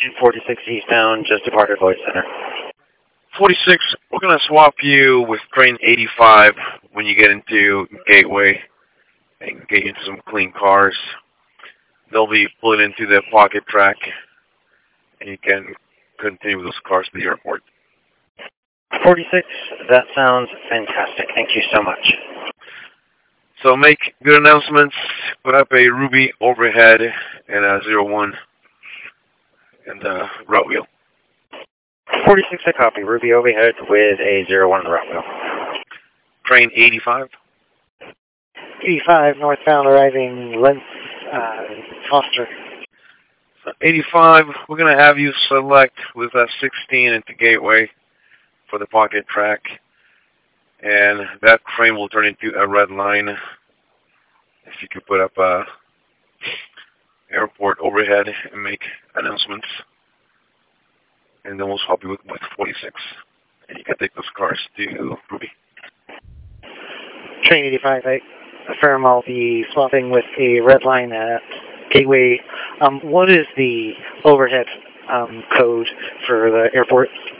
46 eastbound, just departed Lloyd Center. 46, we're going to swap you with train 85 when you get into Gateway and get into some clean cars. They'll be pulling into the pocket track, and you can continue with those cars to the airport. 46, that sounds fantastic. Thank you so much. So make good announcements. Put up a Ruby overhead and a 01 and the route wheel. 46, I copy. Ruby overhead with a 01 on the route wheel. Train 85. 85, northbound, arriving length, Foster. So 85, we're going to have you select with a 16 into Gateway for the pocket track. And that train will turn into a red line. If you could put up a airport overhead and make announcements. And then we'll swap you with 46. And you can take those cars to Ruby. Train 85, I affirm I'll be swapping with a red line at Gateway. What is the overhead code for the airport?